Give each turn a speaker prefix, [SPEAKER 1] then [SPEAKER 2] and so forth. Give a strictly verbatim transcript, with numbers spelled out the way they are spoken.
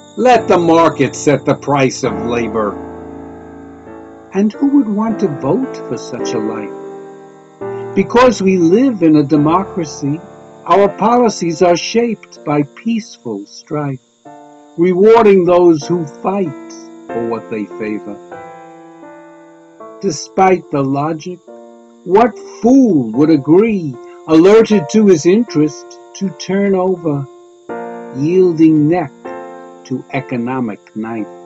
[SPEAKER 1] Let the market set the price of labor. And who would want to vote for such a life? Because we live in a democracy, our policies are shaped by peaceful strife, rewarding those who fight for what they favor. Despite the logic, what fool would agree, alerted to his interest, to turn over, yielding neck to economic knife?